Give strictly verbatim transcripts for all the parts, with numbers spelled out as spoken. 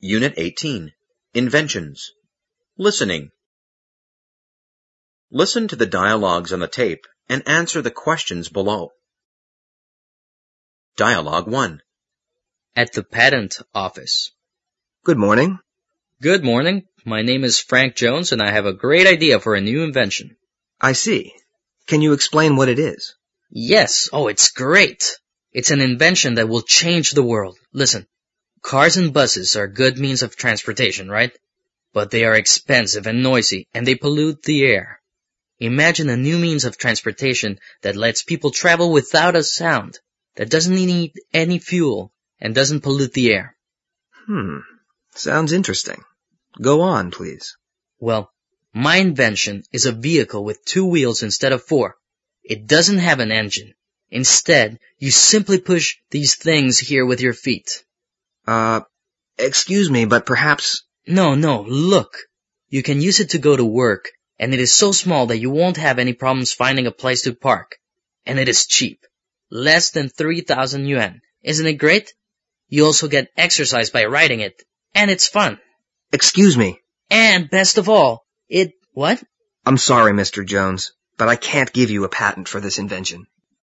Unit eighteen, Inventions. Listening. Listen to the dialogues on the tape and answer the questions below. Dialogue one. At the patent office. Good morning. Good morning. My name is Frank Jones, and I have a great idea for a new invention. I see. Can you explain what it is? Yes. Oh, it's great. It's an invention that will change the world. Listen, cars and buses are good means of transportation, right? But they are expensive and noisy, and they pollute the air. Imagine a new means of transportation that lets people travel without a sound, that doesn't need any fuel, and doesn't pollute the air. Hmm. Sounds interesting. Go on, please. Well, my invention is a vehicle with two wheels instead of four. It doesn't have an engine. Instead, you simply push these things here with your feet. Uh, excuse me, but perhaps... No, no, look. You can use it to go to work, and it is so small that you won't have any problems finding a place to park. And it is cheap. Less than three thousand yuan. Isn't it great? You also get exercise by riding it. And it's fun. Excuse me. And best of all, it... What? I'm sorry, Mister Jones, but I can't give you a patent for this invention.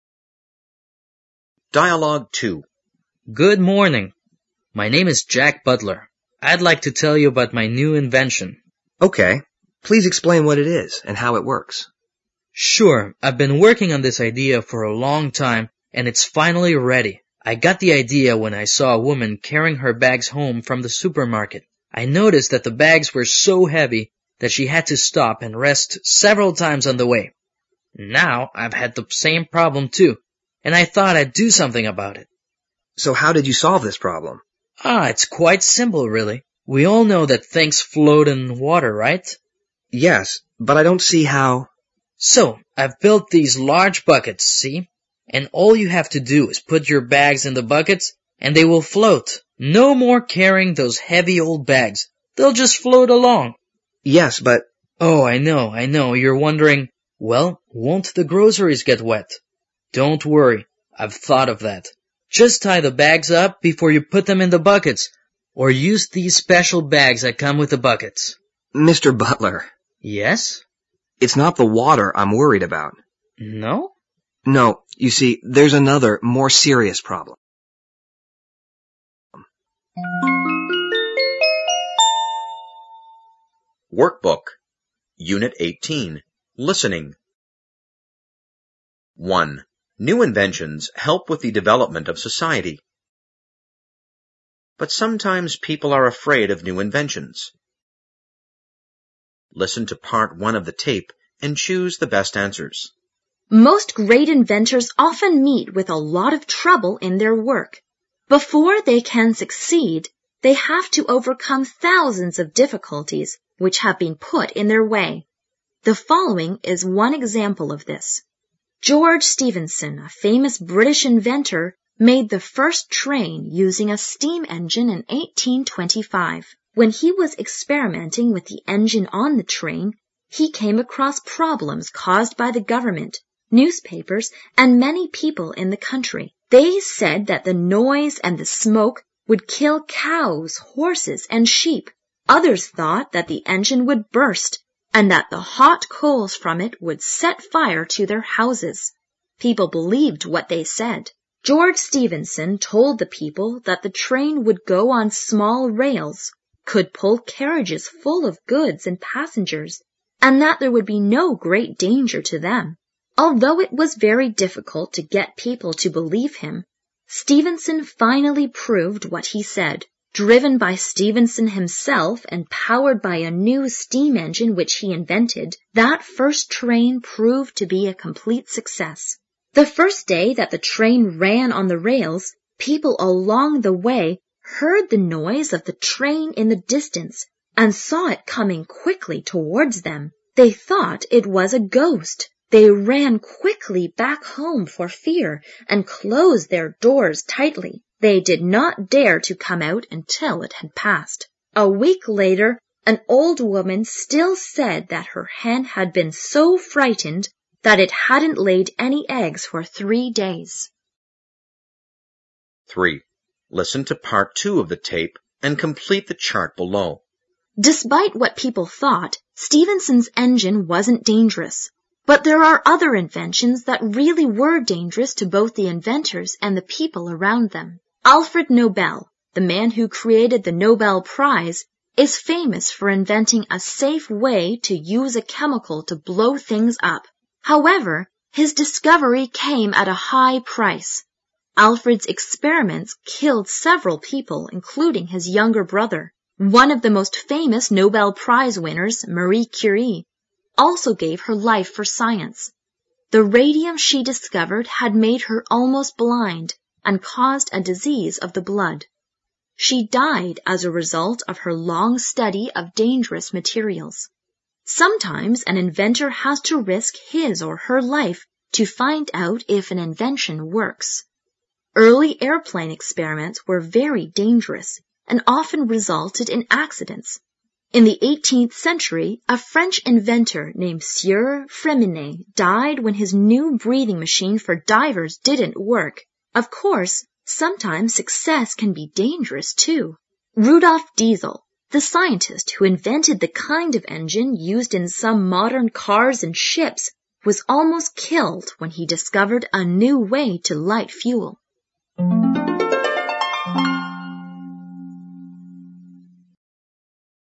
Dialogue two. Good morning. My name is Jack Butler. I'd like to tell you about my new invention. Okay. Please explain what it is and how it works. Sure. I've been working on this idea for a long time, and it's finally ready. I got the idea when I saw a woman carrying her bags home from the supermarket. I noticed that the bags were so heavy that she had to stop and rest several times on the way. Now I've had the same problem too, and I thought I'd do something about it. So how did you solve this problem? Ah, it's quite simple, really. We all know that things float in water, right? Yes, but I don't see how... So, I've built these large buckets, see? And all you have to do is put your bags in the buckets, and they will float. No more carrying those heavy old bags. They'll just float along. Yes, but... Oh, I know, I know. You're wondering, well, won't the groceries get wet? Don't worry. I've thought of that. Just tie the bags up before you put them in the buckets, or use these special bags that come with the buckets. Mister Butler. Yes? It's not the water I'm worried about. No? No, you see, there's another, more serious problem. Workbook. Unit eighteen, Listening. one. New inventions help with the development of society. But sometimes people are afraid of new inventions. Listen to part one of the tape and choose the best answers. Most great inventors often meet with a lot of trouble in their work. Before they can succeed, they have to overcome thousands of difficulties which have been put in their way. The following is one example of this. George Stephenson, a famous British inventor, made the first train using a steam engine in eighteen twenty-five. When he was experimenting with the engine on the train, he came across problems caused by the government, newspapers, and many people in the country. They said that the noise and the smoke would kill cows, horses, and sheep. Others thought that the engine would burst and that the hot coals from it would set fire to their houses. People believed what they said. George Stephenson told the people that the train would go on small rails, could pull carriages full of goods and passengers, and that there would be no great danger to them. Although it was very difficult to get people to believe him, Stephenson finally proved what he said. Driven by Stephenson himself and powered by a new steam engine which he invented, that first train proved to be a complete success. The first day that the train ran on the rails, people along the way heard the noise of the train in the distance and saw it coming quickly towards them. They thought it was a ghost. They ran quickly back home for fear and closed their doors tightly. They did not dare to come out until it had passed. A week later, an old woman still said that her hen had been so frightened that it hadn't laid any eggs for three days. three. Listen to part two of the tape and complete the chart below. Despite what people thought, Stephenson's engine wasn't dangerous. But there are other inventions that really were dangerous to both the inventors and the people around them. Alfred Nobel, the man who created the Nobel Prize, is famous for inventing a safe way to use a chemical to blow things up. However, his discovery came at a high price. Alfred's experiments killed several people, including his younger brother. One of the most famous Nobel Prize winners, Marie Curie, also gave her life for science. The radium she discovered had made her almost blind and caused a disease of the blood. She died as a result of her long study of dangerous materials. Sometimes an inventor has to risk his or her life to find out if an invention works. Early airplane experiments were very dangerous and often resulted in accidents. In the eighteenth century, a French inventor named Sieur Freminet died when his new breathing machine for divers didn't work. Of course, sometimes success can be dangerous too. Rudolf Diesel, the scientist who invented the kind of engine used in some modern cars and ships, was almost killed when he discovered a new way to light fuel.